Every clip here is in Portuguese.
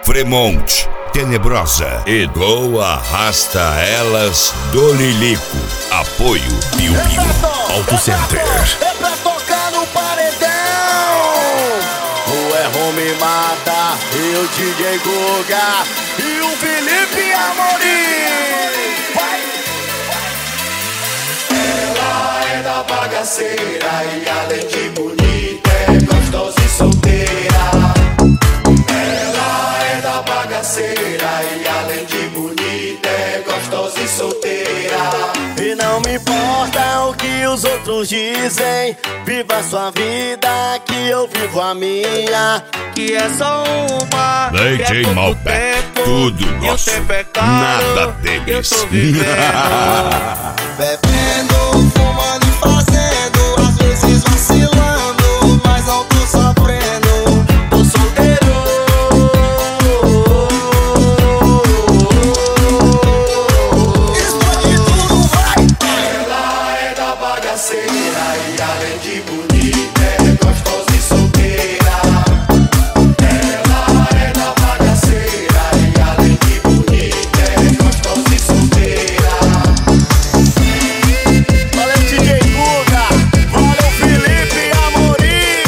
Fremont, Tenebrosa e Go Arrasta Elas do Lilico. Apoio Piu Piu Auto Center. É pra tocar no paredão. O Erro me mata, e o DJ Guga e o Felipe Amorim. Ela é da bagaceira e além de bonita é gostosa e solteira. Ela é da bagaceira e além de bonita é gostosa e solteira. E não me importa o que os outros dizem, viva a sua vida que eu vivo a minha. Que é só uma, DJ Malbec, tudo nosso, nada deles. Eu tô vivendo, bebendo, fumando e fazendo, às vezes vacilando, mas não tô sofrendo. Tô solteiro. Explode tudo, vai! Ela é da bagaceira e além de bonita é gostosa e solteira. Ela é da bagaceira e além de bonita é gostosa e solteira. Valeu DJ Guga, valeu Felipe Amorim.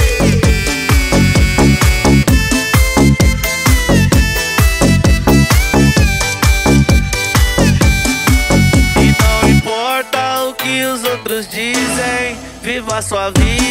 E não importa o que os outros dizem, viva a sua vida